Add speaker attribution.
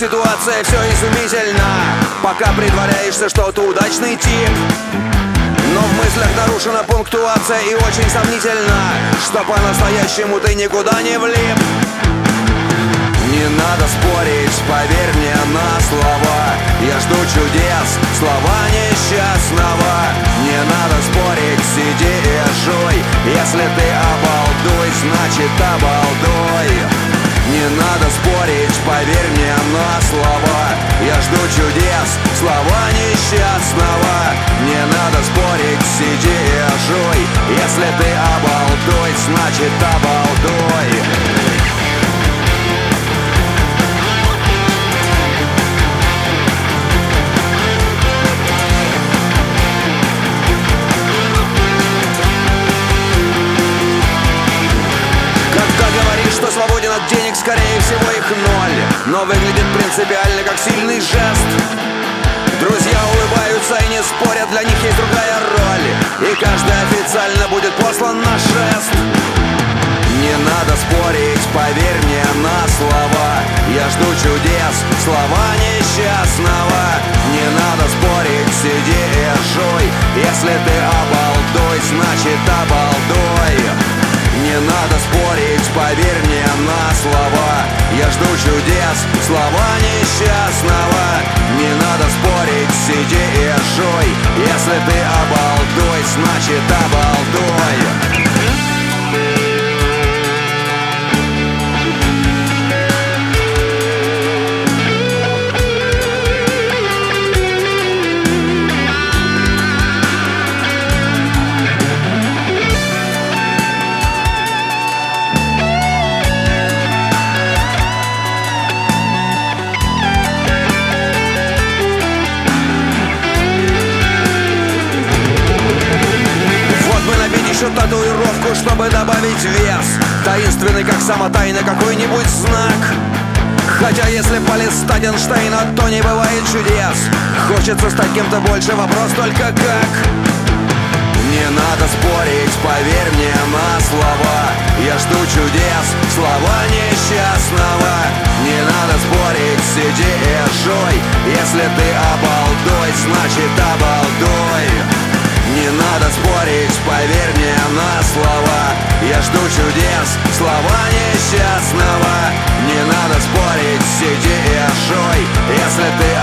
Speaker 1: ситуация все изумительна, пока притворяешься, что ты удачный тип. Но в мыслях нарушена пунктуация и очень сомнительно, что по-настоящему ты никуда не влип. Не надо спорить, поверь мне на слова, я жду чудес, слова несчастного. Не надо спорить, сиди и жуй, если ты обалдуй, значит обалдуй. Не надо спорить, поверь мне на слова, я жду чудес, слова несчастного. Не надо спорить, сиди и жуй, если ты обалдуй, значит обалдуй. Что свободен от денег, скорее всего их ноль, но выглядит принципиально как сильный жест. Друзья улыбаются и не спорят, для них есть другая роль, и каждый официально будет послан на шест. Не надо спорить, поверь мне на слова, я жду чудес, слова несчастного. Не надо спорить, сиди и жуй, если ты обалдуй, значит обалдуй. Не надо спорить, поверь мне на слова, я жду чудес, слова несчастного. Не надо спорить, сиди и жуй, если ты обалдуй, значит обалдуй. Татуировку, чтобы добавить вес, таинственный, как сама тайна, какой-нибудь знак. Хотя если полистать Эйнштейна, то не бывает чудес. Хочется стать кем-то больше, вопрос только как. Не надо спорить, поверь мне на слова, я жду чудес, слова несчастного. Не надо спорить, сиди и жуй, если ты обалдуй, значит обалдуй. Не надо спорить, поверь мне на слова, я жду чудес, слова несчастного. Не надо спорить, сиди и жуй, если ты